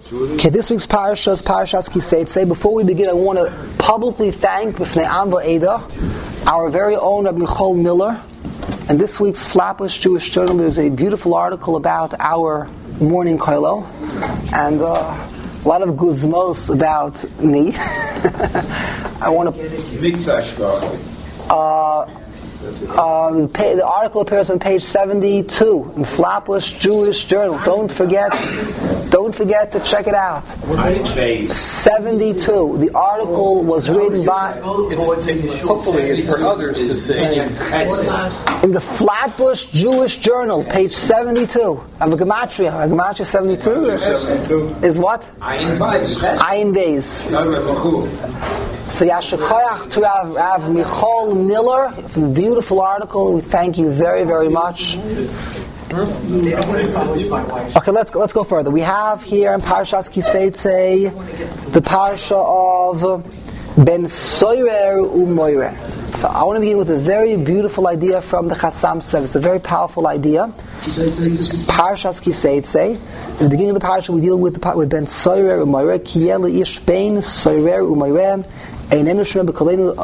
Okay, this week's parasha is Parashas Kiseitze. Before we begin, I want to publicly thank B'fnei Am V'Eda, our very own Rabbi Michal Miller. And this week's Flatbush Jewish Journal, there's a beautiful article about our morning kollel, and a lot of guzmos about me. I want to... the article appears on page 72 in Flatbush Jewish Journal. Don't forget to check it out. 72. The article was written by... Hopefully it's for others to see. In the Flatbush Jewish Journal, page 72. I have a gematria. A gematria 72 is what? Ayin Beis. So Yashakoyach to Rav Michal Miller, beautiful article. We thank you very, very much. Okay, let's go further. We have here in Parashas Kiseitze the parasha of Ben Soirer Umoireh. So I want to begin with a very beautiful idea from the Chassam Sofer. It's a very powerful idea. Parashas Kiseitze. In the beginning of the parasha, we deal with Ben Soirer Umoireh. Kiyel ish Ben Soirer Umoireh. Okay, so we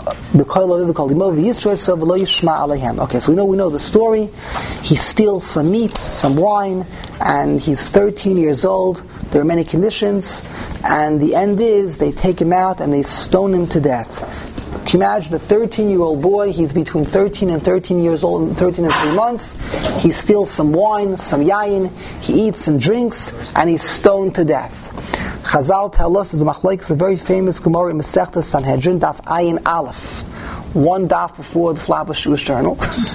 know the story. He steals some meat, some wine, and he's 13 years old. There are many conditions, and the end is they take him out and they stone him to death. Can you imagine a 13-year-old boy? He's between 13 and 13 years old, 13 and 3 months. He steals some wine, some yayin. He eats and drinks, and he's stoned to death. Chazal tell us, it's a very famous Gemara in Masechta Sanhedrin, Daf Ayin Aleph. One daf before the Flatbush Jewish Journal.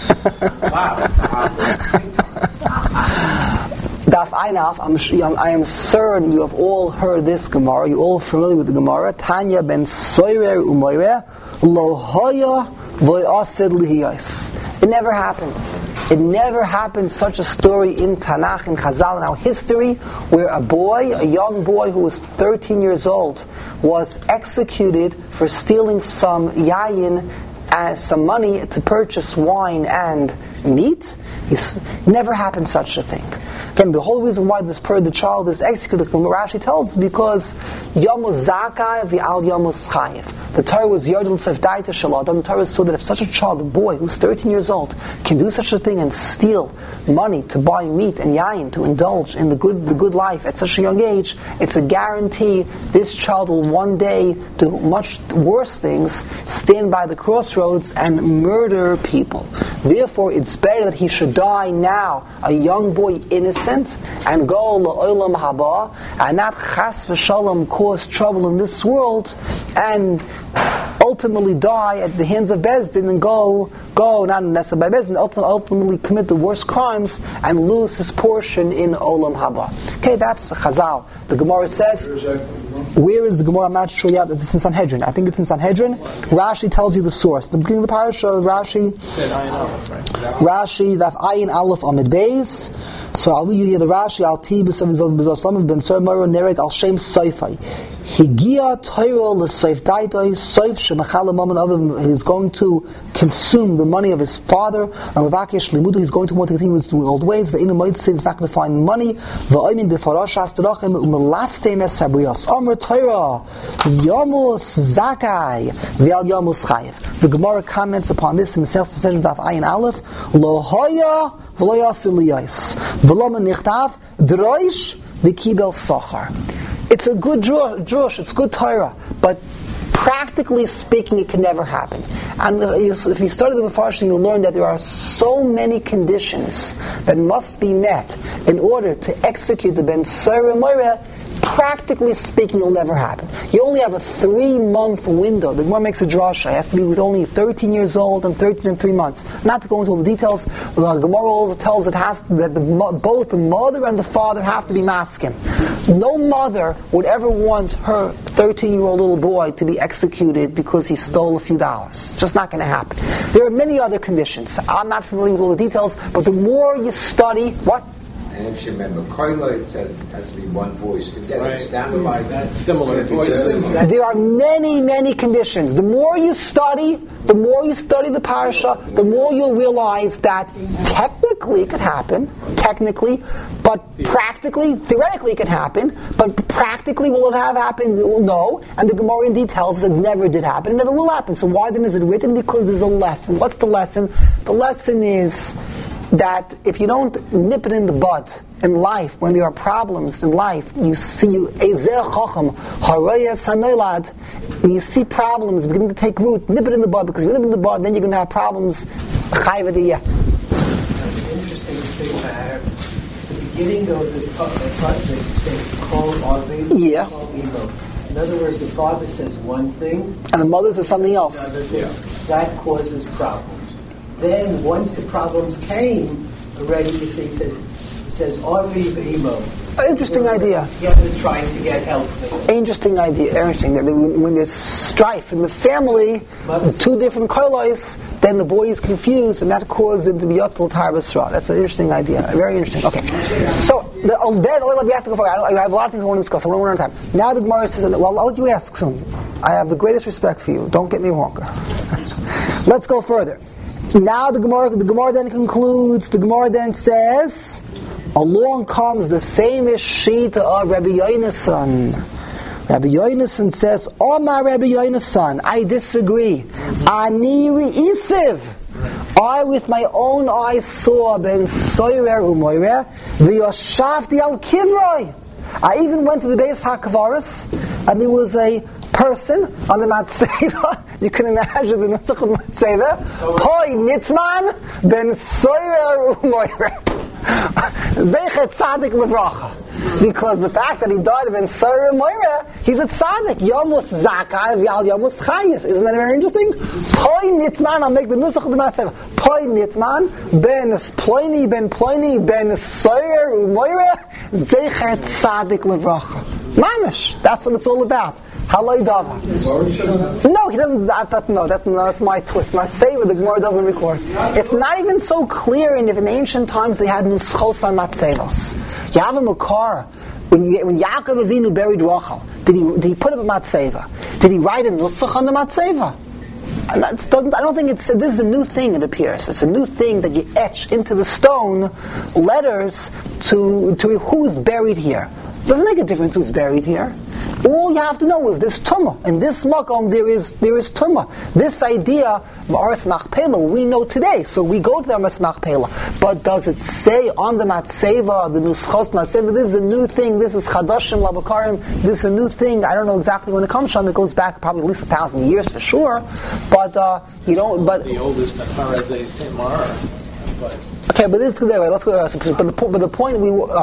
Daf Ayin Aleph, I am certain you have all heard this Gemara. You're all familiar with the Gemara. Tanya ben Soirer Umoireh lo hoya v'asid lihiyos. It never happened. It never happened such a story in Tanakh, in Chazal, in our history, where a young boy who was 13 years old, was executed for stealing some yayin, some money to purchase wine and meat. Never happened such a thing. Again, the whole reason why the child is executed, Rashi tells us, because Yomus Zakai v'al Yomus Chayev. The Torah was Yodel Sefdaita Shalad, and the Torah saw that if such a child, a boy who's 13 years old, can do such a thing and steal money to buy meat and yayin, to indulge in the good life at such a young age, it's a guarantee this child will one day do much worse things, stand by the crossroads and murder people. Therefore, it's better that he should die now, a young boy innocent, and go la'olam haba, and not chas v'shalom cause trouble in this world, and ultimately die at the hands of Bezdin and go not necessarily by Bezdin, ultimately commit the worst crimes and lose his portion in Olam Haba. Okay, that's Chazal. The Gemara says, where is the Gemara? I'm not sure yet. This is in Sanhedrin. I think it's in Sanhedrin. Rashi tells you the source. The beginning of the parasha, Rashi, Daf Ayin Aleph Amid Beis. So I'll read you here the Rashi. Al Ti b'Zoslam ben Sor Moro Nerek Al Shem Soifai. Higia Torah l'Soif Daitoi Soif Shemachal Mammon Avim. He's going to consume the money of his father. Amavakesh Limudu. He's going to want to continue his old ways. Ve'inu Moed said he's not going to find money. Ve'oimin b'Farash Astorachem u'Melastem Es Sabrios. Amr Torah Yomus Zakai Ve'al Yomus Chayev. The Gemara comments upon this himself. To say Daf Ayin Aleph Lo Hoya V'Lo Yasil Liyos V'Lo Menichtav Droish V'Kibel Sochar. It's a good drush, it's good Torah, but practically speaking, it can never happen. And if you study the Mefarshim, you'll learn that there are so many conditions that must be met in order to execute the Ben Soirer Umoireh. Practically speaking, it'll never happen. You only have a 3-month window. The Gemara makes a drasha. It has to be with only 13 years old and 13 and 3 months. Not to go into all the details, the Gemara also tells that both the mother and the father have to be maskim. No mother would ever want her 13-year-old little boy to be executed because he stole a few dollars. It's just not going to happen. There are many other conditions. I'm not familiar with all the details, but the more you study, what? And if you remember, Koilo says it has to be one voice together. Right. Standardized. That's similar. There are many, many conditions. The more you study the parasha, the more you'll realize that technically theoretically it could happen, technically, but practically, theoretically it could happen, but practically will it have happened? No. And the Gemara indeed tells us it never did happen, it never will happen. So why then is it written? Because there's a lesson. What's the lesson? The lesson is that if you don't nip it in the bud in life, when there are problems in life, you see when you see problems beginning to take root, nip it in the bud, because if you nip it in the bud, then you're going to have problems. The interesting thing about the beginning of the pasuk, you say, call Arvi, Yeah. call Emo. In other words, the father says one thing, And the mother says something else. another thing. That causes problems. Then, once the problems came, already he says Arvi Emo. Interesting idea. Together trying to get help for them. Interesting idea. Interesting. That when there's strife in the family, two different kolos, then the boy is confused, and that causes him to be yotzal tarbasra. That's an interesting idea. Very interesting. Okay. So we have to go forward. I have a lot of things I want to discuss. I want to run out of time. Now the Gemara says, well, I'll let you ask soon. I have the greatest respect for you. Don't get me wrong. Let's go further. Now the Gemara then concludes. The Gemara then says, along comes the famous shita of Rabbi Yonasan. Rabbi Yonasan says, Omar Rabbi Yonasan, I disagree. Ani re'isiv. I with my own eyes saw ben soirer umoirer v'yoshavti al kivroi. I even went to the Beis HaKvaros, and there was a person on the Matzeva. You can imagine the Nusach of the Matzeva. Hoi nitzman ben soirer umoirer. Zecher tzaddik levracha. Because the fact that he died of ben soirer umoirer, he's a tzaddik. Yomus zakai v'al yomus chayiv. Isn't that very interesting? Hoi nitzman, I'll make the Nusach of the Matzeva. Hoi nitzman ben ploini ben soirer umoirer zecher tzaddik levracha. Mamish. That's what it's all about. Haloi dava. No, he doesn't. That's my twist. Not Sefer. The Gemara doesn't record. It's not even so clear. And if in ancient times they had nuschos on matzevos, you have a makar. When Yaakov Avinu buried Rachel, did he put up a matzeva? Did he write a nusach on the matzeva? And I don't think this is a new thing. It appears it's a new thing that you etch into the stone letters to who's buried here. It doesn't make a difference who's buried here. All you have to know is this tumah. In this makom there is tumah. This idea of Aras Machpelah we know today, so we go to the Aras Machpelah. But does it say on the Matzeva, the Nuschos Matzeva, this is a new thing, this is Chadashim Labakarim, this is a new thing, I don't know exactly when it comes from, it goes back probably at least 1,000 years for sure, but but the oldest Harazei Tamar. Okay, but this let's go. But the point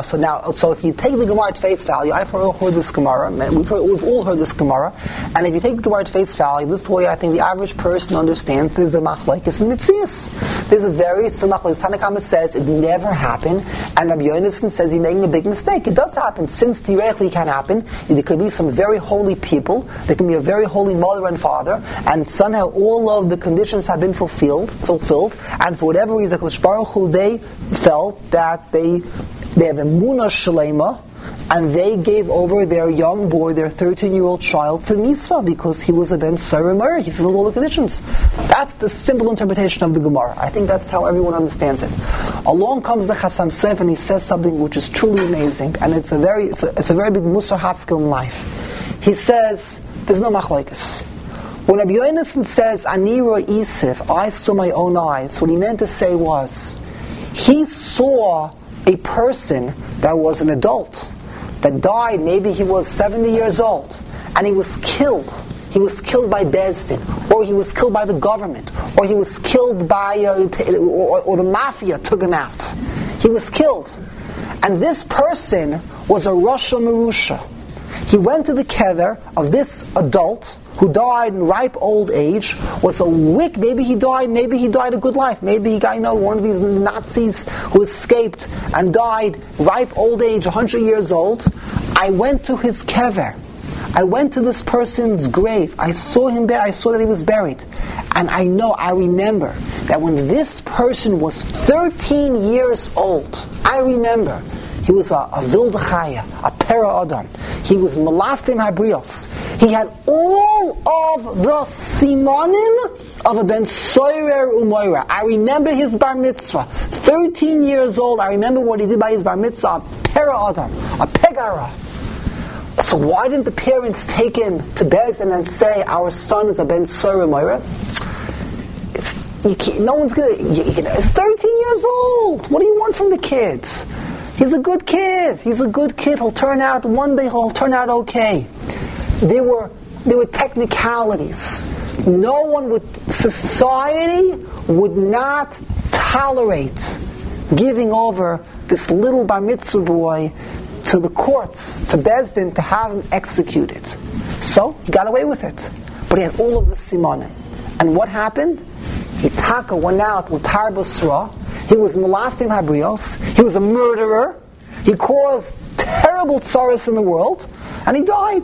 so if you take the Gemara at face value, I've heard this Gemara. We've all heard this Gemara, and if you take the Gemara at face value, this is the way I think the average person understands. There's a machlokes in Mitzias. There's a very machlokes. Tanakama says it never happened, and Rabbi Yonasan says he's making a big mistake. It does happen, since theoretically it can happen. There could be some very holy people. There can be a very holy mother and father, and somehow all of the conditions have been fulfilled, and for whatever reason, Baruch Hu, they felt that they have emunah shalema, and they gave over their young boy, their 13-year-old child, for Misa, because he was a ben Sarimur. He fulfilled all the conditions. That's the simple interpretation of the Gemara. I think that's how everyone understands it. Along comes the Chasam Sofer, and he says something which is truly amazing, and it's a very big Musar Haskell in life. He says there's no machlokes. When Rabbi Yonasan says Ani Isif, I saw my own eyes, what he meant to say was, he saw a person that was an adult, that died, maybe he was 70 years old, and he was killed. He was killed by Beis Din, or he was killed by the government, or he was killed by, or the mafia took him out. He was killed. And this person was a Rasha Merusha. He went to the kever of this adult, who died in ripe old age, was a maybe he died a good life. Maybe he got, one of these Nazis who escaped and died ripe old age, 100 years old. I went to his kever. I went to this person's grave. I saw him there. I saw that he was buried. And I remember that when this person was 13 years old, I remember he was a Vilda Chaya, a Pera Adam. He was Melastim Habrios. He had all of the simanim of a Ben Soirer Umoira. I remember his bar mitzvah. 13 years old, I remember what he did by his bar mitzvah, a pera adam, a pegara. So why didn't the parents take him to Bez and then say, our son is a ben Sorah Moira? No one's gonna. He's 13 years old. What do you want from the kids? He's a good kid. He'll turn out one day. He'll turn out okay. There were technicalities. No one would. Society would not tolerate giving over this little bar mitzvah boy to the courts, to Beis Din, to have him executed. So he got away with it, but he had all of the simanim. And what happened? Hitaka went out with Tar Basra. He was molasting Habrios. He was a murderer. He caused terrible tsaros in the world, and he died.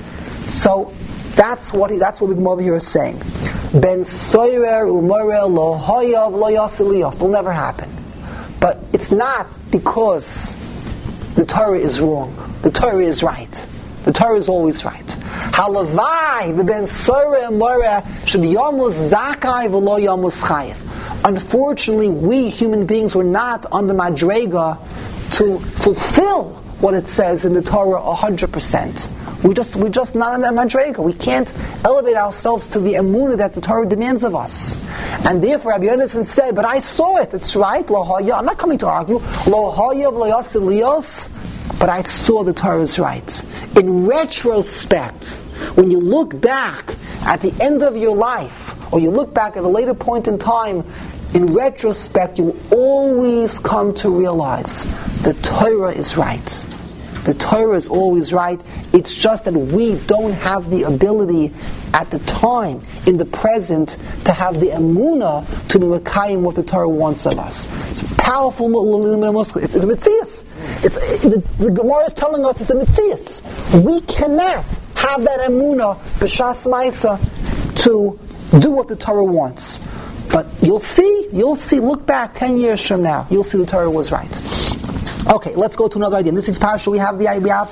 So that's what the Gemara here is saying. Ben soirer umorer lo hayav lo yasiliyos. It'll never happen. But it's not because the Torah is wrong. The Torah is right. The Torah is always right. Halavai, the ben soirer umorer should yamus zakai v'lo yamus chayiv. Unfortunately, we human beings were not on the madrega to fulfill what it says in the Torah 100%. We're just not on that madrega. We can't elevate ourselves to the emunah that the Torah demands of us. And therefore, Rabbi Yonasan said, but I saw it. It's right. Lo haya. I'm not coming to argue. Lo haya v'lo yasiliyos. But I saw the Torah is right. In retrospect, when you look back at the end of your life, or you look back at a later point in time, in retrospect, you'll always come to realize the Torah is right. The Torah is always right. It's just that we don't have the ability at the time, in the present, to have the emunah to be mekayim what the Torah wants of us. It's a powerful it's a mitzias. The Gemara is telling us it's a mitzias. We cannot have that emunah b'shas ma'isa to do what the Torah wants. But you'll see, look back 10 years from now, you'll see the Torah was right. Okay, let's go to another idea. In this week's parasha, we have the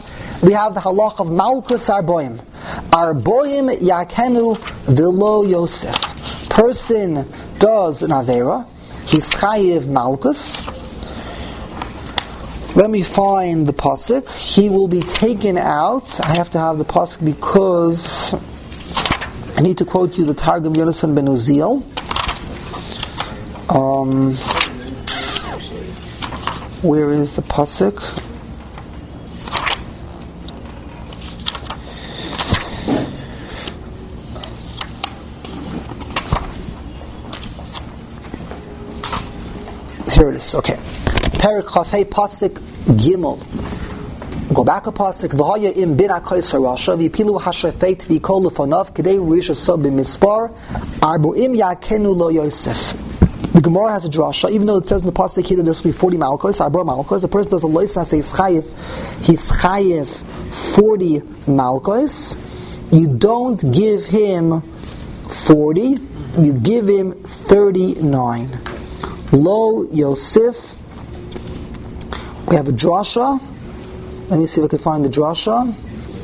halach of Malkus Arboim. Arboim Yakenu V'lo Yosef. Person does an Avera, he's chayiv Malkus. Let me find the pasuk. He will be taken out. I have to have the pasuk because I need to quote you the Targum Yonasan ben Uziel. Where is the pasuk? Here it is. Okay. Perek Chafei pasuk Gimel. Go back a pasuk. V'haya im bin akos harasha v'pilu hashafet v'kol lefonav k'dei risha so b'mispar arboim yakenu lo Yosef. The Gemara has a drasha, even though it says in the pasuk here that there will be 40 malchus, Arbor malchus. A person does a lois and says he's chayiv 40 malchus. You don't give him 40, you give him 39. Lo Yosef. We have a drasha. Let me see if I can find the drasha.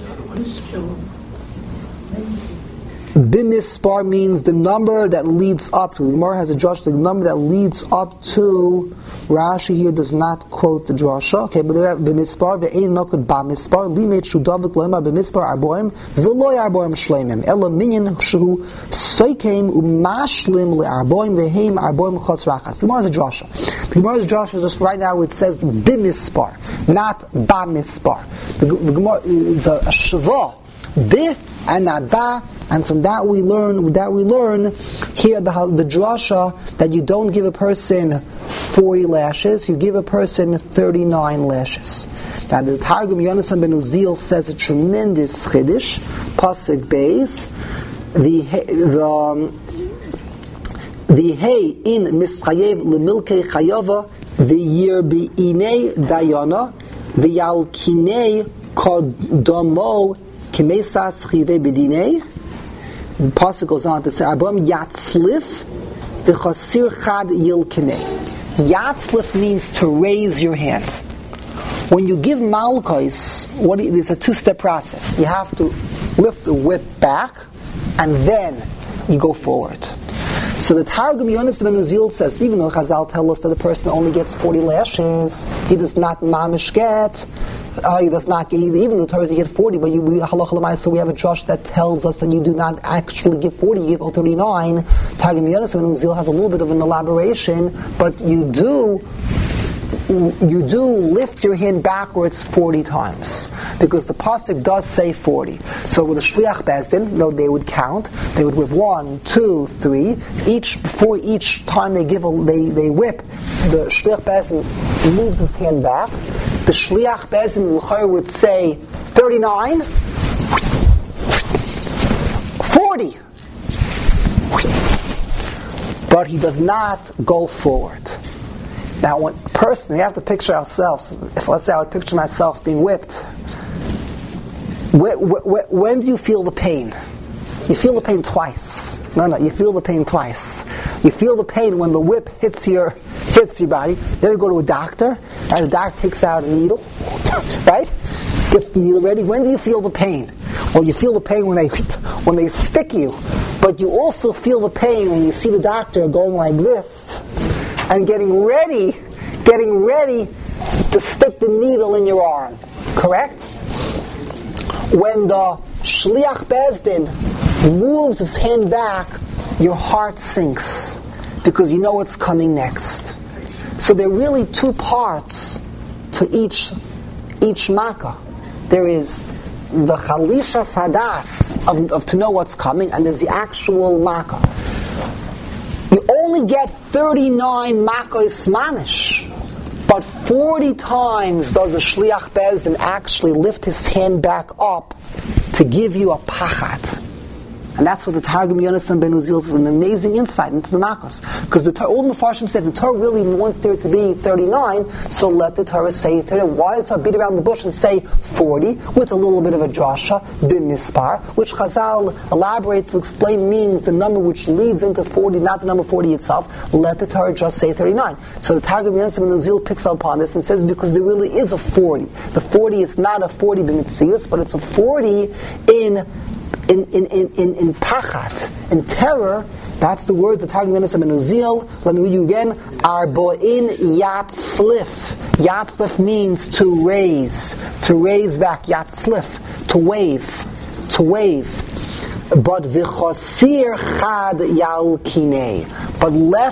Bimispar means the number that leads up to. The Gemara has a drasha. The number that leads up to. Rashi here does not quote the drasha. Okay, but there bimispar ve'ein nokod bamispar limet shudavik loema bimispar arboim v'loy arboim shleimim ela minyan shu soikeim umashlim le'arboim ve'heim arboim chos rachas. The Gemara has a drasha. The Gemara's drasha just right now it says bimispar, not bamispar. The Gemara it's a shva bi and not ba. And from that we learn here the drasha that you don't give a person 40 lashes, you give a person 39 lashes. Now the Targum Yonasan ben Uziel says a tremendous chiddush, pasuk beis, the hay in mischayev lemilkei chayava the year be'inei dayana the yalkinei kodomo kimesas chive bedinei. The pasuk goes on to say, "Arbam yatzlif v'chasir chad yilkenei." Yatzlif means to raise your hand. When you give malchus, it's a two-step process. You have to lift the whip back, and then you go forward. So the Targum Yonis ben Uzziel says, even though Chazal tell us that the person only gets 40 lashes, he does not mamish get, he does not get, even though the Torah is he get 40, but halacha l'maaseh, we have a drush that tells us that you do not actually give 40, you give 39. Targum Yonis ben Uzziel has a little bit of an elaboration, but you do lift your hand backwards 40 times, because the pasuk does say 40. So with the shliach bezdin, no, they would count. They would whip 1, 2, 3. Before each time they whip, the shliach bezdin moves his hand back. The shliach bezdin would say 39, 40, but he does not go forward. Now, we have to picture ourselves. If, let's say, I would picture myself being whipped. When do you feel the pain? You feel the pain twice. No, you feel the pain twice. You feel the pain when the whip hits your body. You ever go to a doctor, and the doctor takes out a needle, right? Gets the needle ready. When do you feel the pain? Well, you feel the pain when they stick you, but you also feel the pain when you see the doctor going like this and getting ready to stick the needle in your arm. Correct? When the Shliach Bezdin moves his hand back, your heart sinks, because you know what's coming next. So there are really two parts to each makkah. There is the Chalisha Sadas of to know what's coming, and there's the actual makkah. You only get 39 makkos manish, but 40 times does a shliach bezdin actually lift his hand back up to give you a pachat. And that's what the Targum Yonis ben Uzziel is an amazing insight into the makkos. Because all the Mefarshim said the Torah really wants there to be 39, so let the Torah say 30. Why does the Torah beat around the bush and say 40 with a little bit of a drasha, b'mispar, which Chazal elaborate to explain means the number which leads into 40, not the number 40 itself. Let the Torah just say 39. So the Targum Yonis ben Uzziel picks up upon this and says because there really is a 40. The 40 is not a 40 b'mitzias, but it's a 40 in pachat, in terror. That's the word the Targum Yonis ben Uzziel. Let me read you again. Arboin yatzlif. Yatzlif means to raise back. Yatzlif, to wave. But v'chosir chad yalkinei. But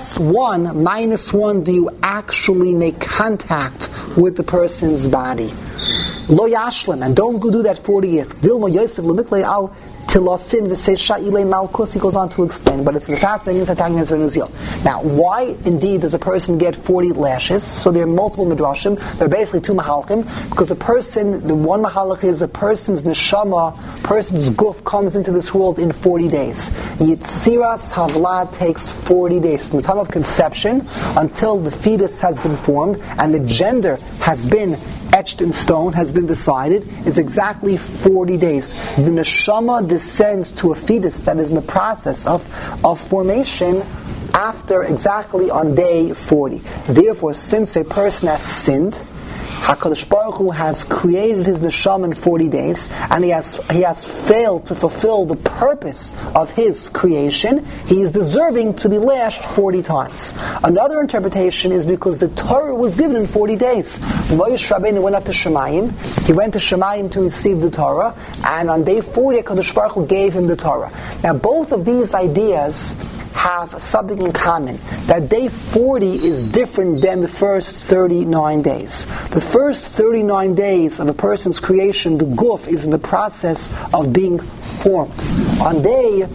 -1 do you actually make contact with the person's body. Lo yashlim, and don't go do that 40th. Dilma Yosef l'miklei al tilasin v'seisha ilei malkus. He goes on to explain, but it's the fascinating inside Targum Yonis ben Uzziel. Now, why indeed does a person get 40 lashes? So there are multiple midrashim. There are basically two mahalchim, because the one mahalach is a person's neshama, person's guf comes into this world in 40 days. Yitziras havlad takes 40 days from the time of conception until the fetus has been formed and the gender has been etched in stone, has been decided, is exactly 40 days. The neshama descends to a fetus that is in the process of formation after exactly on day 40. Therefore, since a person has sinned, HaKadosh Baruch Hu has created his neshama in 40 days, and he has failed to fulfill the purpose of his creation. He is deserving to be lashed 40 times. Another interpretation is because the Torah was given in 40 days. Moshe Rabbeinu went up to Shemayim. He went to Shemayim to receive the Torah, and on day 40, HaKadosh Baruch Hu gave him the Torah. Now, both of these ideas have something in common, that day 40 is different than the first 39 days. The first 39 days of a person's creation, the guf, is in the process of being formed. On day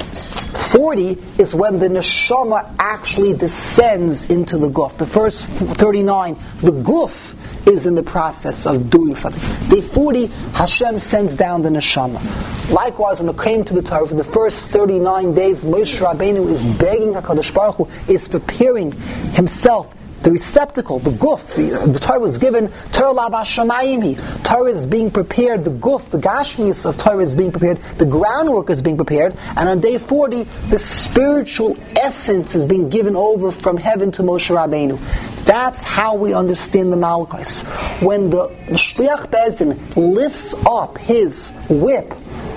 40 is when the neshama actually descends into the guf. The first 39, the guf is in the process of doing something. Day 40, Hashem sends down the neshama. Likewise, when it came to the Torah, for the first 39 days, Moshe Rabbeinu is begging HaKadosh Baruch Hu, is preparing himself, the receptacle, the guf. The Torah was given, Torah laba shamayim. Torah is being prepared, the guf, the gashmis of Torah is being prepared, the groundwork is being prepared, and on day 40, the spiritual essence is being given over from heaven to Moshe Rabbeinu. That's how we understand the Malchus. When the Shliach Bezdin lifts up his whip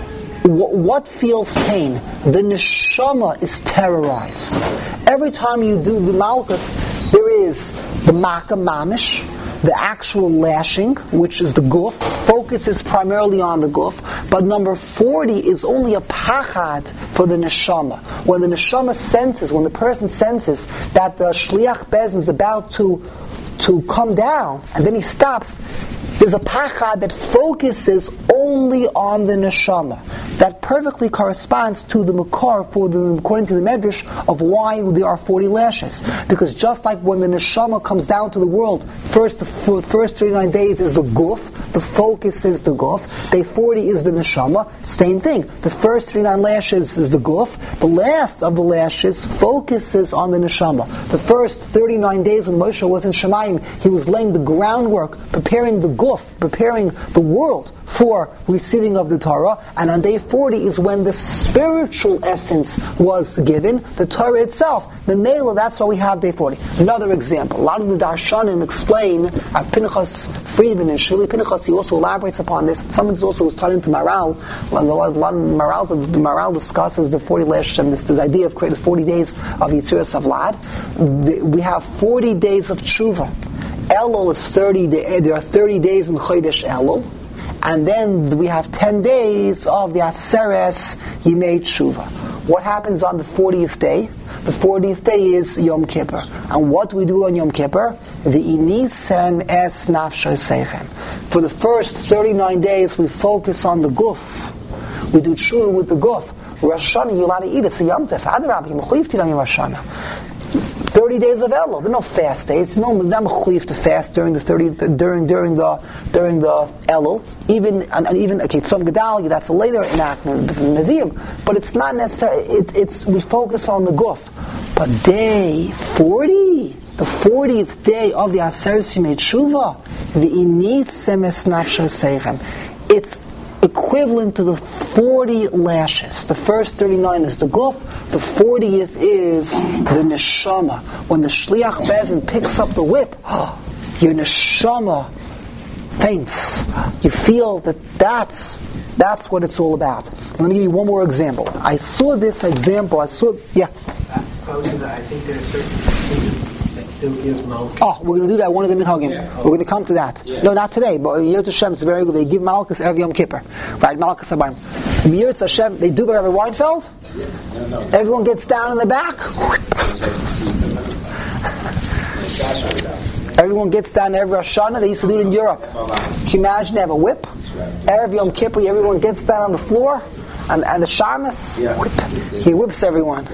What feels pain? The neshama is terrorized. Every time you do the malchus, there is the maka mamish, the actual lashing, which is the guf. Focus is primarily on the guf. But number 40 is only a pachad for the neshama. When the neshama senses, when the person senses that the shliach bezin is about to come down, and then he stops, there's a pachad that focuses only on the neshama. That perfectly corresponds to the makar, according to the medrash, of why there are 40 lashes. Because just like when the neshama comes down to the world, for the first 39 days is the guf, the focus is the guf. Day 40 is the neshama. Same thing. The first 39 lashes is the guf. The last of the lashes focuses on the neshama. The first 39 days when Moshe was in Shemayim, he was laying the groundwork, preparing the guf, preparing the world for receiving of the Torah, and on day 40 is when the spiritual essence was given, the Torah itself. The Mela, that's why we have day 40. Another example, a lot of the Darshanim explain, Pinchas Friedman and Shuli Pinchas, he also elaborates upon this. Someone also was taught into Maral. A lot of the Maral discusses the 40 lashes and this idea of creating 40 days of Yitziras Avlad. We have 40 days of tshuva. Elul is 30 days. There are 30 days in Chodesh Elul. And then we have 10 days of the Aseres Yimei Tshuva. What happens on the 40th day? The 40th day is Yom Kippur. And what do we do on Yom Kippur? V'inisem es nafshay seichem. For the first 39 days we focus on the guf. We do tshuva with the guf. Rosh Hashanah, you're allowed to eat. It's a Yom Tov. Adarabah, you're mechuyev to eat on Rosh Hashanah. 30 days of Elul. There are no fast days. No, not mechuyev to fast during the Elul. Even Tzom Gedalia, that's a later enactment of Nevi'im. But it's not necessary. We focus on the guf. But day 40, the 40th day of the Aseres Yimei Tshuva, the Inisem es nafshay seichem. It's equivalent to the 40 lashes. The first 39 is the guf, the 40th is the neshama. When the shliach bezin picks up the whip, your neshama faints. You feel that's what it's all about. And let me give you one more example. I saw this example. I think there are certain that still give malchus. Oh, we're going to do that one of the minhagim. We're going to come to that. Yeah. No, not today, but Yirtz Hashem, it's very good. They give malchus every Yom Kippur. Right, malchus habayim. Yirtz Hashem, they do by Rabbi Weinfeld. No. Everyone gets down in the back. Everyone gets down every Rosh Hashanah. They used to do it in Europe. Can you imagine they have a whip? Every Yom Kippur, everyone gets down on the floor. And the shamus, he whips everyone.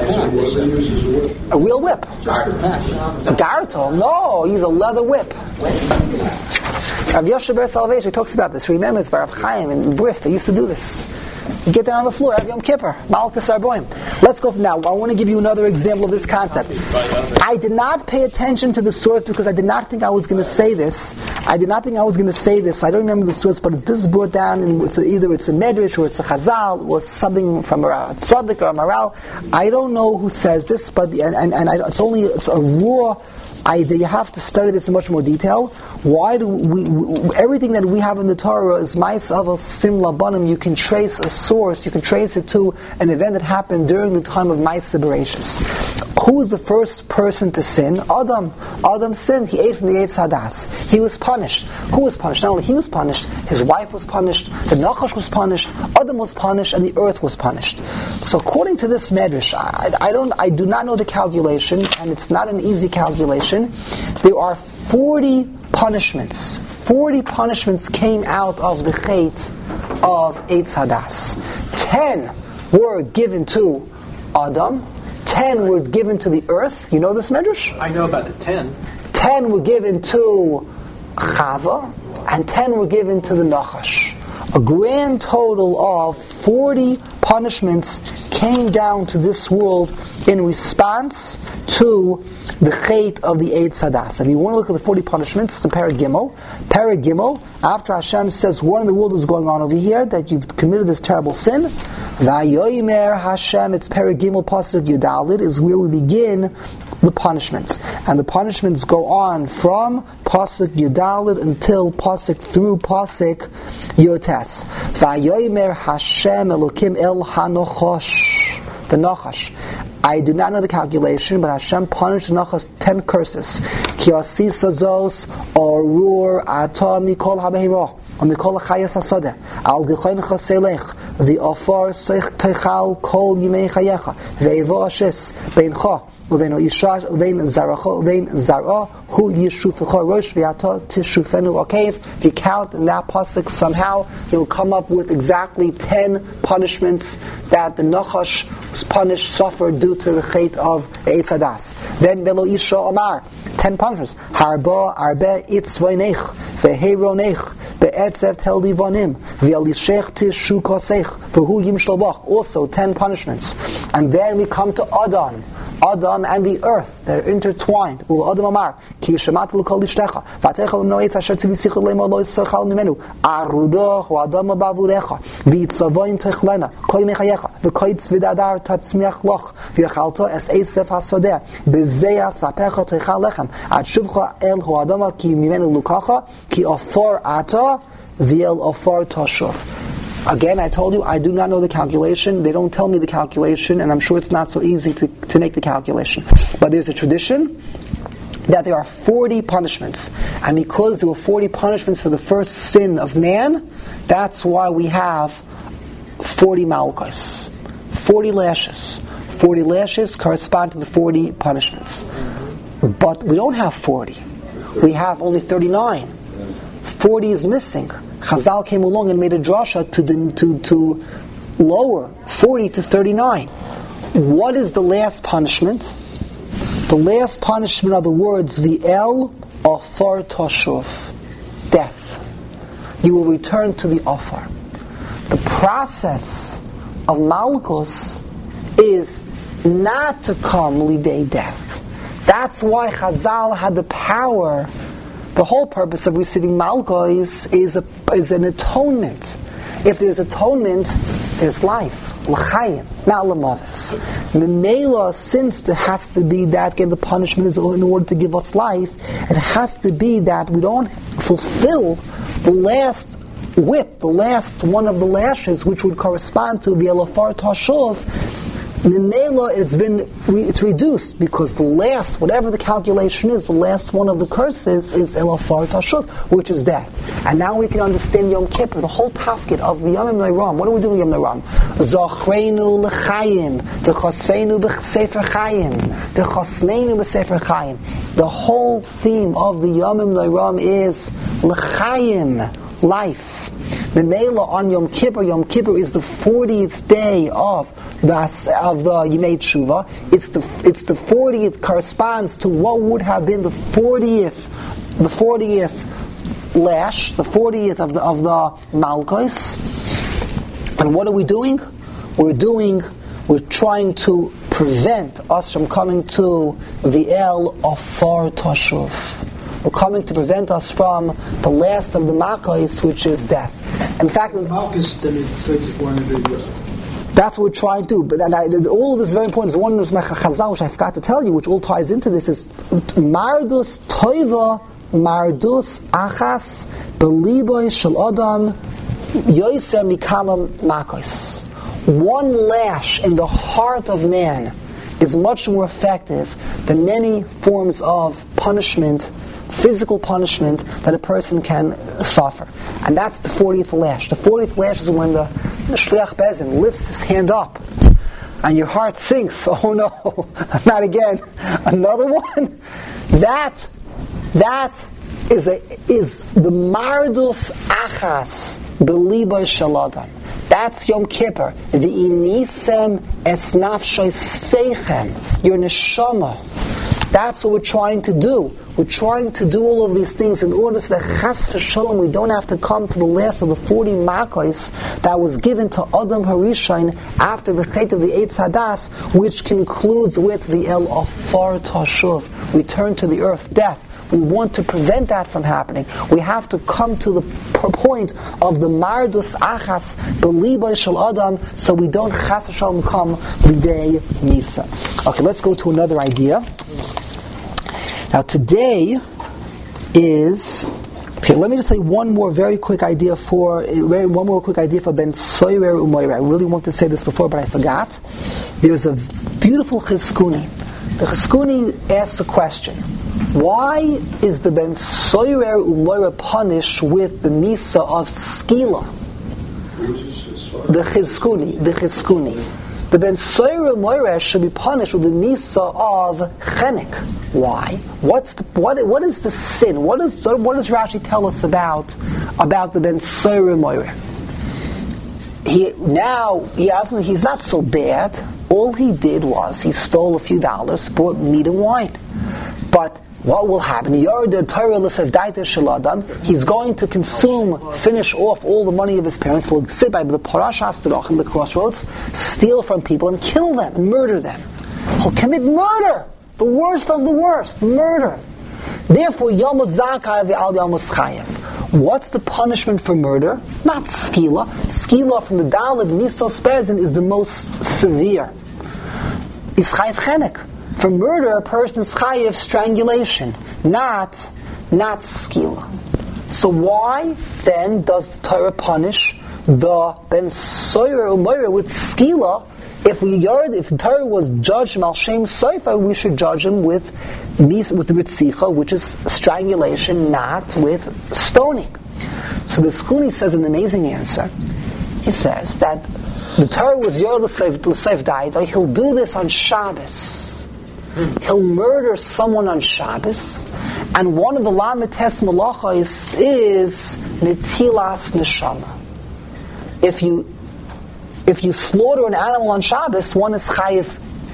A real whip. A gartel? No, he's a leather whip. Rav Yoshe Ber Salvation talks about this. Remember, it's by Rav Chaim in Brist. They used to do this. You get down on the floor every Yom Kippur. Malchus Arboim. Let's go from now. I want to give you another example of this concept. I did not pay attention to the source because I did not think I was going to say this. I don't remember the source, but this is brought down in either it's a Medrash or it's a Chazal or something from a Tzaddik or a Maral. I don't know who says this, but it's a raw idea. You have to study this in much more detail. Why do we everything that we have in the Torah is Ma'is Aval Sim Labanim? You can trace a source, you can trace it to an event that happened during the time of Ma'is Bereshis. Who was the first person to sin? Adam. Adam sinned. He ate from the Eitz Hadas. He was punished. Who was punished? Not only he was punished, his wife was punished, the Nachash was punished, Adam was punished, and the earth was punished. So according to this medrash, I do not know the calculation, and it's not an easy calculation. There are 40 punishments. 40 punishments came out of the Chet of Eitz Hadas. 10 were given to Adam. 10 were given to the earth. You know this medrash? I know about the 10. 10 were given to Chava, and 10 were given to the Nachash. A grand total of 40 punishments came down to this world in response to the Chet of the Eitz Hadas. If you want to look at the 40 punishments, it's in Parag Gimel. Parag Gimel, after Hashem says, what in the world is going on over here, that you've committed this terrible sin, Vayomer Hashem, it's Parag Gimel, Pasuk Yudalid, is where we begin the punishments. And the punishments go on from Pasuk Yudalid until Pasuk through Pasuk Yotes. Vayomer Hashem Elokim El HaNachash. The Nachash. I do not know the calculation, but Hashem punished the Nachash 10 curses. Ki asisa zos orur ata mikol habehimah. Mikol chayas hasadeh al gechayin chaselech the afar seich teichal kol yimei chayecha ve'evo ashis beincha uvein ishash uvein zaracha uvein zara hu yishufecha rosh ve'ata tishufenu akev. If you count in that pasuk somehow, you'll come up with exactly 10 punishments that the Nachash was punished, suffered due to the chait of Eitz Hadas. Then velo isha amar 10 punishments. Harba arbe itzvaynech ve'heronech be'etzev tel divanim ve'alishech tishu kosech v'hu yim shlobach. Also 10 punishments. And then we come to Adam and the earth. They're intertwined. Ul Adam amar ki shemat l'kol ishtecha v'atechel noetz asher tzivisichel le'mo lo yisochal mimenu arudoch v'adam bavurecha v'itzavoin techlena kol yimei chayecha v'koitz v'dadar tatzmiach loch v'yachalto es eisef hasodeh b'zeh sapecha techal lechem ad shuvcha el ho'adama ki mimenu lukacha ki afar ata v'el afar tashuf. Again, I told you, I do not know the calculation. They don't tell me the calculation, and I'm sure it's not so easy to make the calculation. But there's a tradition that there are 40 punishments. And because there were 40 punishments for the first sin of man, that's why we have 40 malchus, 40 lashes. 40 lashes correspond to the 40 punishments. But we don't have 40. We have only 39. 40 is missing. Chazal came along and made a drasha to lower 40 to 39. What is the last punishment? The last punishment are the words V'el Afar Tashuv, death. You will return to the Afar. The process of Malchus is not to come lidei death. That's why Chazal had the power. The whole purpose of receiving Malchus is an atonement. If there's atonement, there's life. L'chaim, not l'mavis. Memela, since there has to be that, again, the punishment is in order to give us life, it has to be that we don't fulfill the last whip, the last one of the lashes, which would correspond to the Elafar Tashuv. Memela, it's reduced because the last, whatever the calculation is, the last one of the curses is Elafar Tashuv, which is death. And now we can understand Yom Kippur, the whole tafkid of the Yomim Nairam. What do we do with Yom Nairam? Zachreinu l'chayim, v'chosfeinu b'sefer chayim, v'chosmeinu b'sefer chayim. The whole theme of the Yomim Nairam is l'chayim, life. Memela on Yom Kippur is the 40th day of the Yimei Tshuva. It's the 40th corresponds to what would have been the 40th lash, the 40th of the Malchus. And what are we doing? We're trying to prevent us from coming to V'el Afar Tashuv. We're coming to prevent us from the last of the Malchus, which is death. In fact, Malchus demonstrates one of the. That's what we're trying to do. But all of this is very important. There's one of my Chazal, which I forgot to tell you, which all ties into this, is Mardus Toiva, Mardus Achas, Beliboy Shel Adam, Yoiser Mikalam Malchus. One lash in the heart of man is much more effective than many forms of punishment, physical punishment that a person can suffer. And that's the 40th lash. The 40th lash is when the Shliach Bezin lifts his hand up and your heart sinks. Oh no, not again. Another one? That is the Mardus Achas Beliba Shaladam. That's Yom Kippur. V'inisem es nafshoy seichem. Your neshama. That's what we're trying to do. We're trying to do all of these things in order so that chas v'shalom we don't have to come to the last of the 40 Malchus that was given to Adam Harishon after the Chet of the Eitz Hadas, which concludes with the El Afar Tashuv, return to the earth, death. We want to prevent that from happening. We have to come to the point of the Mardus Achas Beliba Shel Adam, so we don't chas v'shalom come lidei Misa. Okay, let's go to another idea. Now today is... Okay, let me just say one more quick idea for Ben Soirer Umoyre. I really wanted to say this before, but I forgot. There's a beautiful Chizkuni. The Chizkuni asks a question. Why is the Ben Soirer Umoyre punished with the Misa of Skila? The Chizkuni. The Ben Soirer Umoyre should be punished with the Misa of Chenek. Why? What is the sin? What does Rashi tell us about the Ben Soirer Umoyre? He's not so bad. All he did was he stole a few dollars, bought meat and wine. But what will happen? He's going to finish off all the money of his parents. He'll sit by the Parashas Terachim, the crossroads, steal from people and kill them, and murder them. He'll commit murder, the worst of the worst, murder. Therefore, what's the punishment for murder? Not skila. Skila from the Daled Misos Bezin is the most severe. It's chayiv chenek. For murder, a person is chayiv strangulation, not skila. So why then does the Torah punish the Ben Soirer Umoyre with skila? If the Torah was judged Mal Shem Soifer, we should judge him with ritzicha, which is strangulation, not with stoning. So the Chizkuni says an amazing answer. He says that the Torah was Yor L'Seif Daidai. He'll do this on Shabbos. He'll murder someone on Shabbos, and one of the Lamites Malacha is Netilas Neshama. If you slaughter an animal on Shabbos, one is chayiv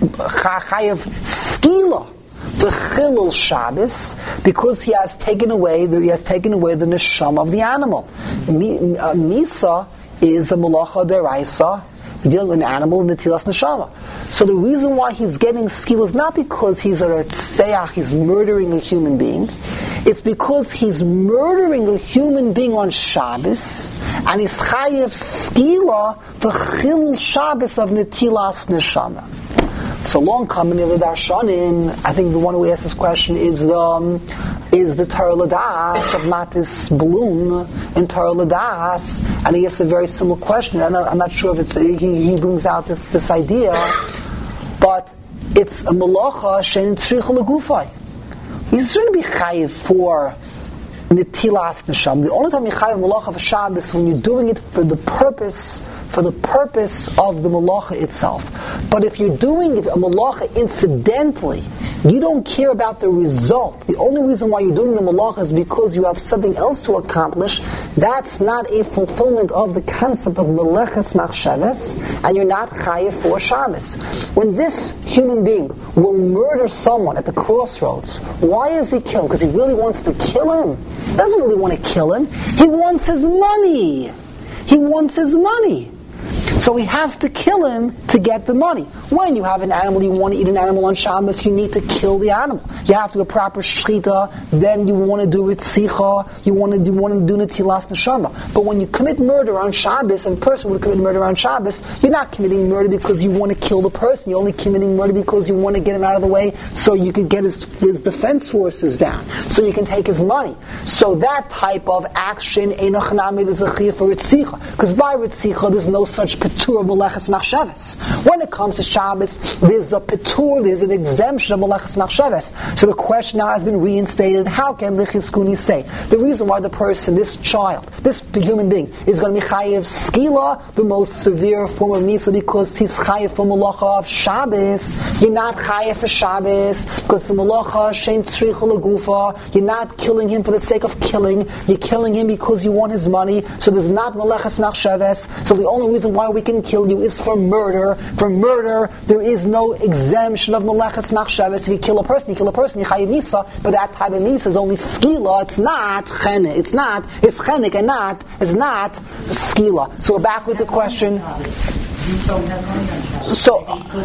skila, the chilul Shabbos, because he has taken away the neshama of the animal. Misa is a malacha deraisa, dealing with an animal in the tilas neshama. So the reason why he's getting skila is not because he's a retzeach, he's murdering a human being. It's because he's murdering a human being on Shabbos, and he's chayev skila the chilul Shabbos of netilas neshama. So long coming in the Darshanim, I think the one who asked this question is the Torah Ladas of Matis Bloom in Torah Ladas, and he asks a very similar question. I'm not sure if he brings out this idea, but it's a malacha shein tzricha legufay. He shouldn't be chayiv for netilas neshama. The only time you chayiv malacha for Shabbos is when you're doing it for the purpose of the malacha itself. But if you're doing a malacha incidentally, you don't care about the result. The only reason why you're doing the malacha is because you have something else to accomplish. That's not a fulfillment of the concept of meleches machshavas, and you're not chayiv for Shabbos. When this human being will murder someone at the crossroads, why is he killing? Because he really wants to kill him. He doesn't really want to kill him. He wants his money. So he has to kill him to get the money. When you have an animal, you want to eat an animal on Shabbos, you need to kill the animal. You have to do a proper shchita, then you want to do ritzicha, you want to do netilas neshama. But when you commit murder on Shabbos, and a person would commit murder on Shabbos, you're not committing murder because you want to kill the person, you're only committing murder because you want to get him out of the way so you can get his defense forces down, so you can take his money. So that type of action, einach nami is a chiyuv for ritzicha. Because by ritzicha, there's no such petur of meleches machshavas. When it comes to Shabbos, there's a petur, there's an exemption of meleches machshavas. So the question now has been reinstated. How can the Chizkuni say the reason why the person, this child, this human being, is going to be chayiv skila, the most severe form of mitzvah, because he's chayiv for malacha of Shabbos? You're not chayiv for Shabbos because the malacha shein tzricha legufa. You're not killing him for the sake of killing. You're killing him because you want his money. So there's not meleches machshavas. So the only reason why we can kill you is for murder. For murder, there is no exemption of meleches machshavas. If you kill a person, you chayiv mitzvah, but that type of mitzvah is only skila. It's not chenek. It's chenek and it's not skila. So we're back with the question. So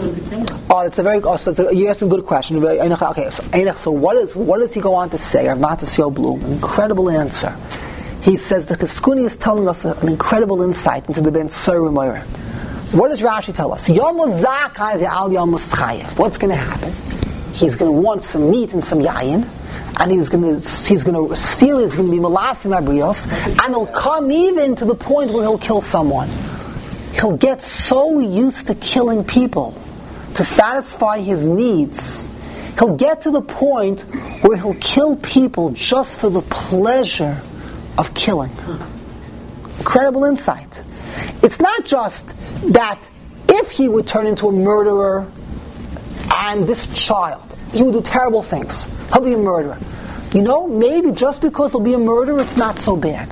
you asked a good question. Okay, so what does he go on to say? Rav Matis Yo Bloom, an incredible answer. He says the Chizkuni is telling us an incredible insight into the Ben Soirer Umoyre. What does Rashi tell us? What's going to happen? He's going to want some meat and some yayin, and he's going to steal, he's going to be molesting Abrios, and he'll come even to the point where he'll kill someone. He'll get so used to killing people to satisfy his needs. He'll get to the point where he'll kill people just for the pleasure of killing. Incredible insight. It's not just that if he would turn into a murderer and this child, he would do terrible things. He'll be a murderer. Maybe just because he'll be a murderer, it's not so bad.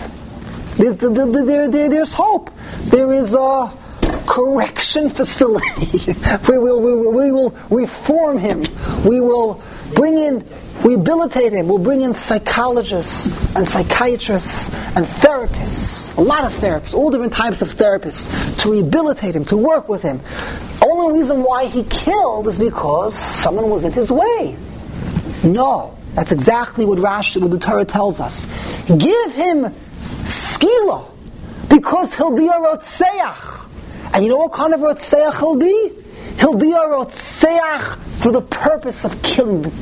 There's hope. There is a correction facility. we will reform him. We will rehabilitate him. We'll bring in psychologists and psychiatrists and therapists, a lot of therapists, all different types of therapists, to rehabilitate him, to work with him. Only reason why he killed is because someone was in his way. No, that's exactly what the Torah tells us. Give him skila, because he'll be a rotseach. And you know what kind of rotseach he'll be? He'll be a rotseach for the purpose of killing, the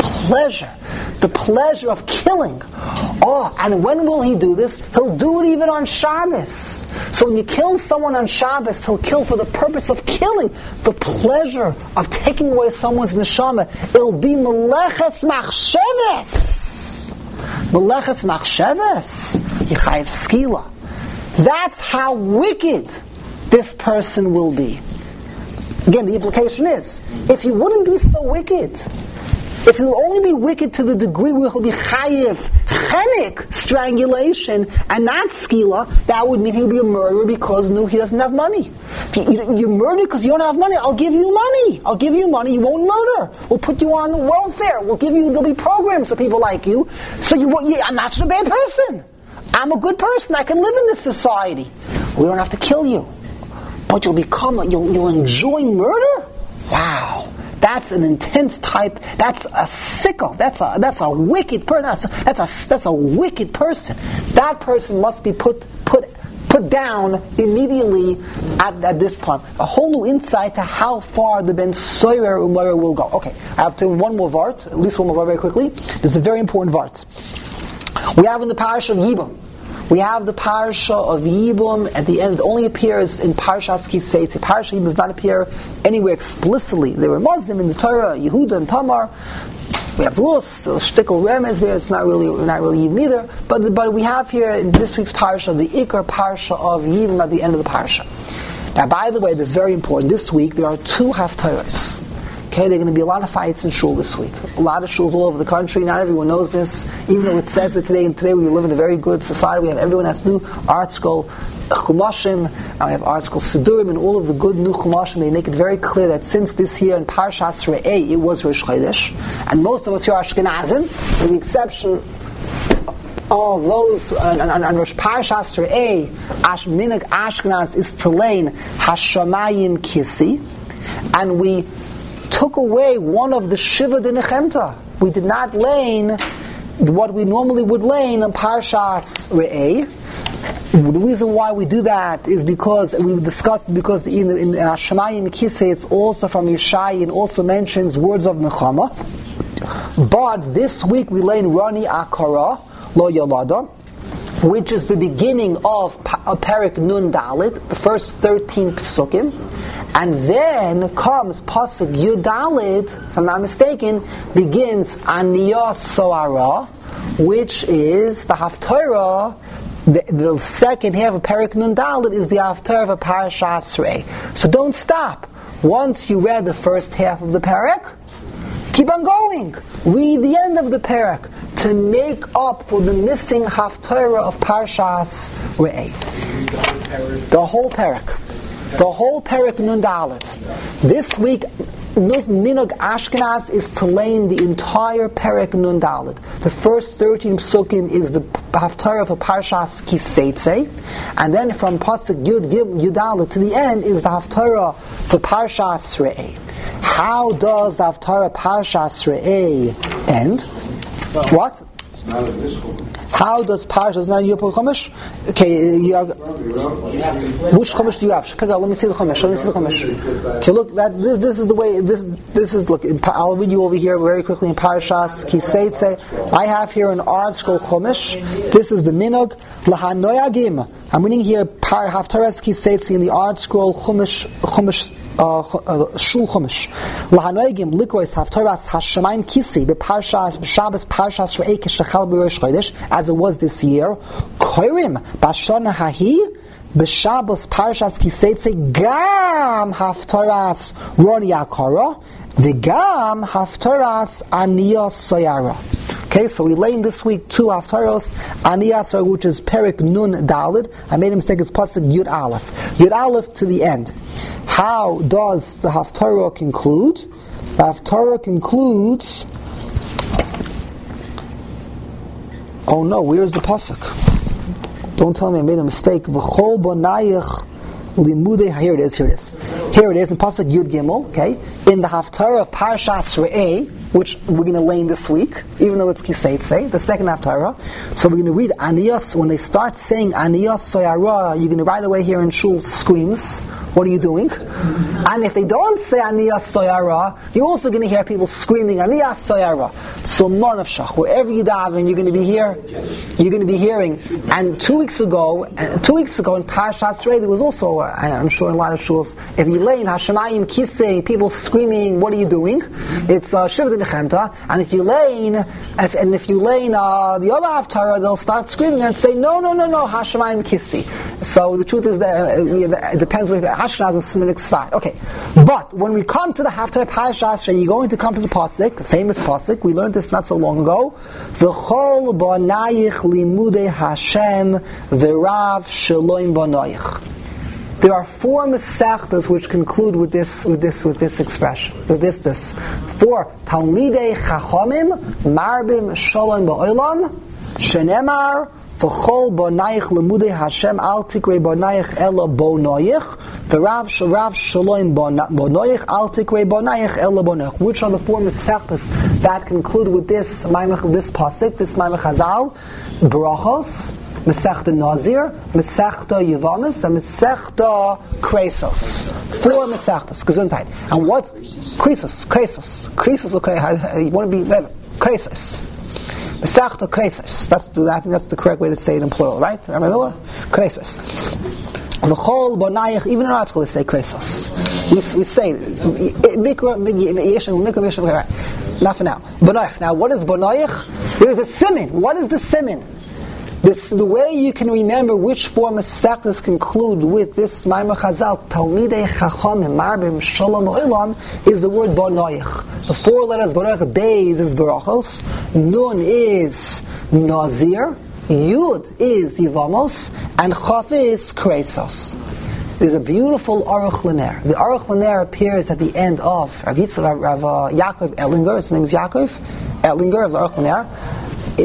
pleasure of killing. And when will he do this? He'll do it even on Shabbos. So when you kill someone on Shabbos, he'll kill for the purpose of killing, the pleasure of taking away someone's neshama. It'll be meleches machsheves. Meleches machsheves. Yechayev skila. That's how wicked this person will be. Again, the implication is, if he wouldn't be so wicked, if he would only be wicked to the degree where he'll be chayiv, chenik, strangulation, and not skila, that would mean he'll be a murderer because he doesn't have money. If you murder because you don't have money, I'll give you money. You won't murder. We'll put you on welfare. There'll be programs for people like you. So I'm not such a bad person. I'm a good person. I can live in this society. We don't have to kill you. But you'll enjoy murder? Wow. That's an intense type. That's a sicko. That's a wicked person. That's a wicked person. That person must be put down immediately at this point. A whole new insight to how far the Ben Soyer Umayr will go. Okay, I have to one more vart, at least one more vart very quickly. This is a very important vart. We have in the parish of Yibam. We have the parsha of Yibam at the end. It only appears in Parshas Kisei. The parsha Yibam does not appear anywhere explicitly. There were Muslim in the Torah, Yehuda and Tamar. We have rules, shtickle remez there. It's not really Yibam either. But we have here in this week's parsha the Ikar parsha of Yibam at the end of the parsha. Now, by the way, this is very important. This week there are 2 haftarahs. Okay, there are going to be a lot of fights in shul this week. A lot of shuls all over the country. Not everyone knows this, even though it says it today. And today we live in a very good society. We have everyone has new art school chumashim, and we have art school sidurim, and all of the good new chumashim. They make it very clear that since this year in Parshas Re'eh it was Rosh Chodesh, and most of us here are Ashkenazim, with the exception of those and Rosh Parshas Re'eh, Minhag Ashkenaz is to lein Hashamayim Kisi, and we took away one of the Shiva de Nechemta. We did not lane what we normally would lane on Parshas Re'eh. The reason why we do that is because we discussed because in Hashemayim Kisei it's also from Yeshai and also mentions words of Nechama. But this week we lane Rani Akara Lo Yolada, which is the beginning of Perek Nun Dalit, the first 13 Pesukim. And then comes Pasuk Yud Dalit, if I'm not mistaken, begins Aniyah Soara, which is the Haftarah. The second half of Perek Nun Dalit is the Haftarah of Parashas Re'eh. So don't stop. Once you read the first half of the Perek, keep on going. Read the end of the Perek to make up for the missing Haftarah of Parashas Re'eh. The whole Perek. The whole Perek Nun Dalet. This week, Minhag Ashkenaz is to learn the entire Perek Nun Dalet. The first 13 psukim is the Haftarah of Parshas Kiseitze, and then from Pasuk Yud Dalet to the end is the Haftarah for Parshas Re'eh. How does the Haftarah Parshas Re'eh end? What? It's not in this one. How does Parshas not Yipur Chumash? Okay, which Chumash do you have? Pick out. Let me see the Chumash. Okay, look. This is the way. This is look. I'll read you over here very quickly in Parshas Kiseitze. I have here an Ard Scroll Chumash. This is the Minog Lahanoyagim. I'm reading here Haftaras Kiseitze in the Ard Scroll Chumash. Shul Chumash. Lahanoigim likrois haftaras hashamayim kisi beParshas Shabbos Parshas Re'ei keshachal b'Rosh Chodesh as it was this year. Koirim b'shana hahi b'Shabbos Parshas Kiseitze gam haftaras Roni Akara v'gam haftaras Aniyas Soyara. Okay, so we learned this week 2 haftaros Aniyas, which is Perik Nun Dalid. I made a mistake. It's pasuk Yud Aleph. Yud Aleph to the end. How does the haftarah conclude? The haftarah concludes. Oh no, where's the pasuk? Don't tell me I made a mistake. V'chol bonayich limudei. Here it is. Here it is in pasuk Yud Gimel. Okay, in the haftarah of Parshas Re'ei, which we're going to learn this week, even though it's Kiseitze, the second haftarah. So we're going to read Aniyas. When they start saying Aniyas Soyara, you're going to right away hear in shul screams. What are you doing? And if they don't say Aniyas Soyara, you're also going to hear people screaming Aniyas Soyara. So Mon of Shach, wherever you daven, you're going to be here. You're going to be hearing. And 2 weeks ago in Parashat Re'ei, there was also, I'm sure in a lot of shuls, if you lay in Hashemayim kissing, people screaming, what are you doing? It's Shivdei Nechemta. And if you lay in the other haftarah, they'll start screaming and say, no, Hashemayim kissi. So the truth is that it depends on Ashkenaz and Semitic Sfar. Okay, but when we come to the haftarah Parashas, you're going to come to the pasuk, famous pasuk. We learned this not so long ago. V'chol bonayich limudei Hashem v'rav sheloim bonayich. There are 4 mesechtas which conclude with this expression. With this. 4 Talmidei Chachamim Marbim Shalom Ba'olam Shenemar V'chol Bonayich Lemudei Hashem Al Tikrei Bonayich Ela Bonayich V'rav Shalom Bonayich Al Tikrei Bonayich Ela Bonayich. Which are the 4 mesechtas that conclude with this pasuk, this Maimach Chazal? Brachos, Masechta Nazir, Masechta Yevamis, and Masechta Kresos. 4 Masechtas. Gesundheit. And what's Kresos? Okay, you want to be better. Kresos. Masechta Kresos. I think that's the correct way to say it in plural, right? Rabbi Miller? Kresos. L'chol bonayich, even in our article, they say Kresos. We say Mikra, not for now. Bonayich. Now, what is bonayich? There's a simin. What is the simin? The way you can remember which 4 mesechtas conclude with this Maimach Chazal, Talmidei Chachamim Marbim Shalom Olam, is the word Bonayich. The 4 letters Bonayich, Beis is Barachos, Nun is Nazir, Yud is Yivamos, and Chaf is Kresos. There's a beautiful Aruch LaNer. The Aruch LaNer appears at the end of Rav Yaakov Ellinger. His name is Yaakov Ellinger of the Aruch LaNer. At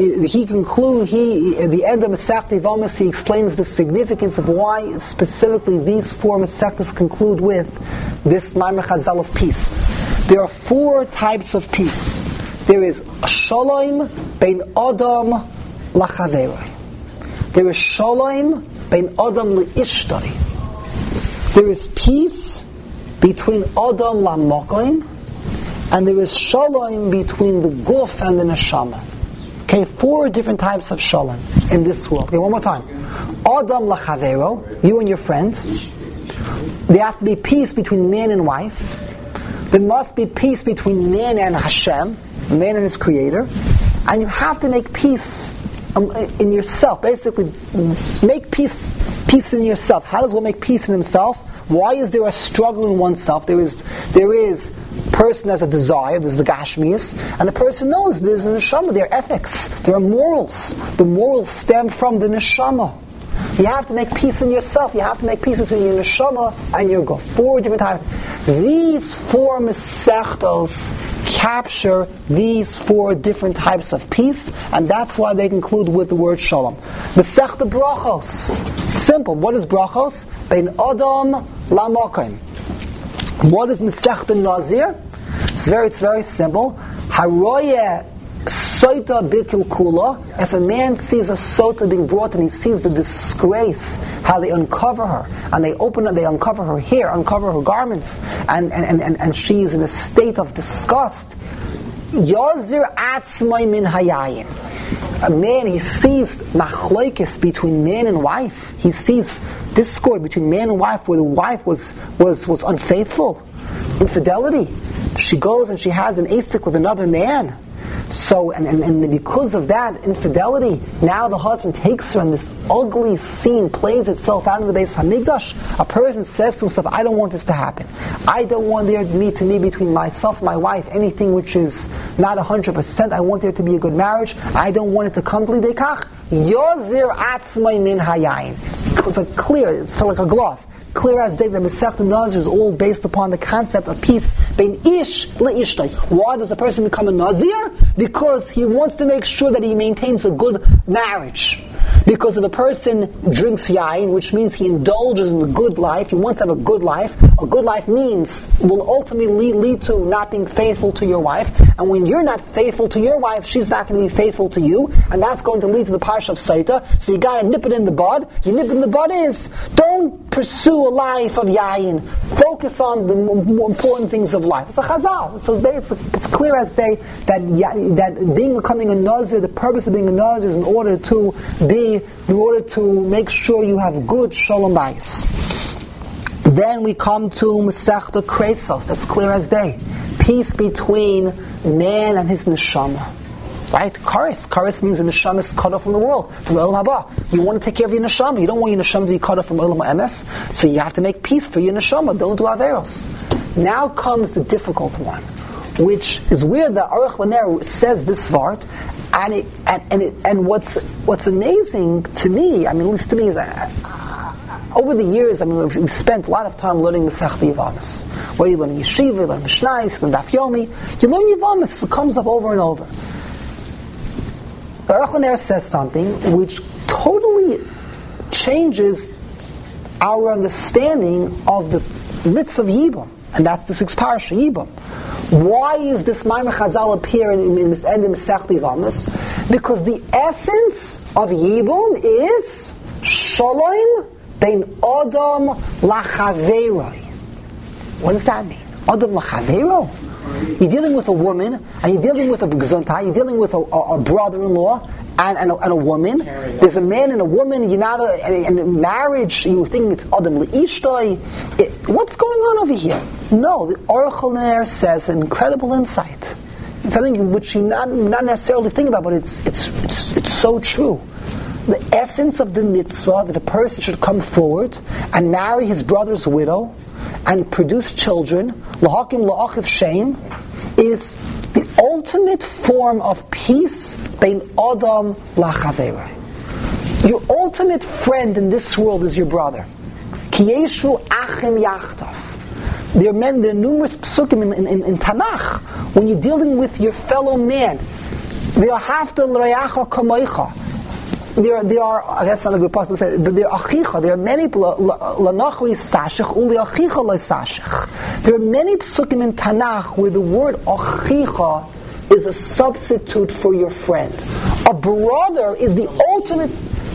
the end of Masechta Yevamos, he explains the significance of why specifically these 4 Masechtas conclude with this Maimach Chazal of peace. There are 4 types of peace. There is Shalom bein Adam lachaveroi. There is Shalom bein Adam leishtoi. There is peace between Adam lamokoim, and there is Shalom between the Guf and the Neshama. Okay, 4 different types of shalom in this world. Okay, one more time. Adam lachavero, you and your friend. There has to be peace between man and wife. There must be peace between man and Hashem, man and his creator. And you have to make peace in yourself. Basically, make peace in yourself. How does one make peace in himself? Why is there a struggle in oneself? There is person has a desire, there's the Gashmias, and the person knows there's a Neshama, there are ethics, there are morals. The morals stem from the Neshama. You have to make peace in yourself. You have to make peace between your Neshama and your Guf. 4 different types. These 4 Masechtos capture these 4 different types of peace, and that's why they conclude with the word Shalom. Masechta Brachos. Simple. What is Brachos? Bein Adam lamokim. What is Masechta Nazir? It's very simple. Haroye Soita bikil kula. If a man sees a sota being brought and he sees the disgrace, how they uncover her, and they uncover her hair, uncover her garments, and she is in a state of disgust. Yazir atzmai min hayayin. A man, he sees machloikis between man and wife. He sees discord between man and wife, where the wife was unfaithful, infidelity. She goes and she has an asik with another man. So, and because of that infidelity, now the husband takes her, and this ugly scene plays itself out in the Beis Hamikdash. A person says to himself, I don't want this to happen. I don't want there to be between myself and my wife anything which is not 100%. I want there to be a good marriage. I don't want it to come to lidekach. Yozir atzmai min hayayin. It's like clear, it's like a glove. Clear as day, the Masechta Nazir is all based upon the concept of peace. Bein ish le'ishtay. Why does a person become a Nazir? Because he wants to make sure that he maintains a good marriage. Because if a person drinks yain, which means he indulges in the good life, he wants to have a good life. A good life will ultimately lead to not being faithful to your wife. And when you're not faithful to your wife, she's not going to be faithful to you. And that's going to lead to the parsha of Saita. So you got to nip it in the bud. You nip it in the bud is, don't pursue a life of yain. Focus on the more important things of life. It's a chazal. It's clear as day that becoming a nazir, the purpose of being a nazir is in order to make sure you have good shalom bayis. Then we come to Masechta Kresos. That's clear as day. Peace between man and his neshama. Right? Karis means the neshama is cut off from the world, from Olam Haba. You want to take care of your neshama. You don't want your neshama to be cut off from Olam Emes. So you have to make peace for your neshama. Don't do averos. Now comes the difficult one, which is where the Aruch LaNer says this vart, and what's amazing to me, at least to me, is over the years, we've spent a lot of time learning Masechta Yevamos. Whether you learn Yeshiva, you learn Mishnayos, you learn Daf Yomi, you learn Yevamos. It comes up over and over. The Aruch LaNer says something which totally changes our understanding of the mitzvah of Yibum, and that's this week's parasha, Yibum. Why is this Maimer Chazal appear in this end of Masechta Yevamos? Because the essence of Yibum is Shalom bein Adam lachaveiroi. What does that mean? Adam lachaveiro? You're dealing with a woman, and you're dealing with a gesundheit, you're dealing with a brother-in-law and a woman. There's a man and a woman. You're not in marriage. You think it's Adam le'ishtoi. What's going on over here? No, the Aruch LaNer says an incredible insight. It's something which you not necessarily think about, but it's so true. The essence of the mitzvah that a person should come forward and marry his brother's widow and produce children, lahakim la'achiv shem, is the ultimate form of peace bein Adam lachaveiroi. Your ultimate friend in this world is your brother. Ki yeshu achim yachtav. There are numerous psukim in Tanakh when you're dealing with your fellow man. V'ahavta l'reacha kamoicha. There are, I guess not a good person to say, but there are achicha. There are many lanachri sashich uli achicha lo sashich. There are many psukim in Tanakh where the word achicha is a substitute for your friend. A brother is the ultimate.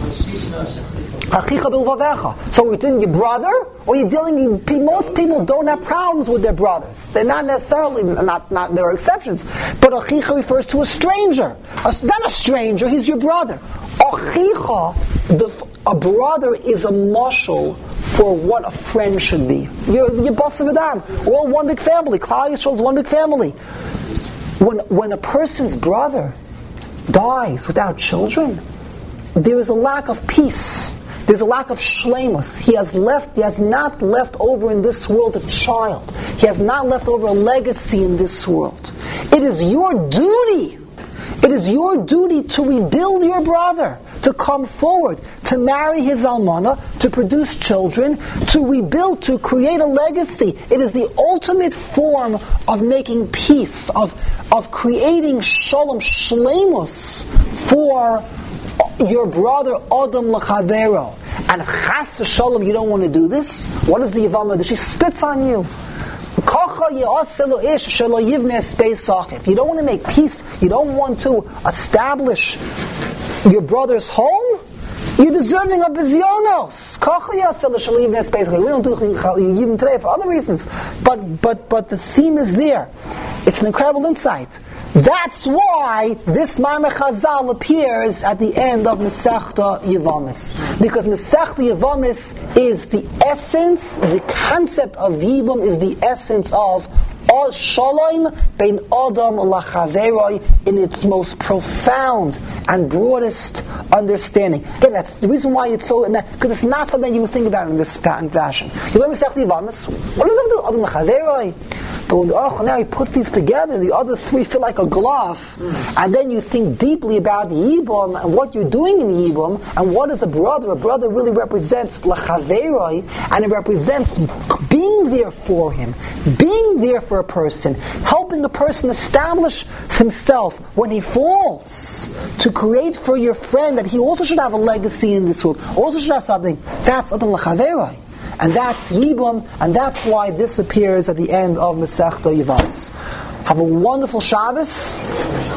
Achicha bilvavecha. So we're dealing with your brother, or you're dealing. Most people don't have problems with their brothers. They're not necessarily not. There are exceptions, but achicha refers to a stranger. Not a stranger. He's your brother. Achicha, a brother, is a mashal for what a friend should be. You're Basar V'Dam. We're all one big family. Klal Yisrael is one big family. When a person's brother dies without children, there is a lack of peace. There's a lack of shleimus. He has not left over in this world a child. He has not left over a legacy in this world. It is your duty. It is your duty to rebuild your brother, to come forward, to marry his almana, to produce children, to rebuild, to create a legacy. It is the ultimate form of making peace, of creating shalom shleimus for your brother Adam l'chavero. And if chas v'shalom you don't want to do this, what does the Yavama do? She spits on you. If you don't want to make peace, you don't want to establish your brother's home, you're deserving of bizyonos. We don't do even today for other reasons. But the theme is there. It's an incredible insight. That's why this Maimar Chazal appears at the end of Masechta Yevamis. Because Masechta Yevamis is the essence, the concept of Yibum is the essence of Shalom bein Adam lachaveroi in its most profound and broadest understanding. Again, that's the reason why it's so, because it's not something you would think about in this fashion. You learn Masechta Yevamis, what does it do? Adam lachaveroi. But when the Aruch HaNeri puts these together, the other three feel like a glove, and then you think deeply about Yibum and what you're doing in Yibum, and what is a brother? A brother really represents lachaveroi, and it represents being there for him, being there for a person, helping the person establish himself when he falls, to create for your friend that he also should have a legacy in this world, also should have something. That's Adam lachaveroi. And that's Yibum, and that's why this appears at the end of Masechta Yevamis. Have a wonderful Shabbos.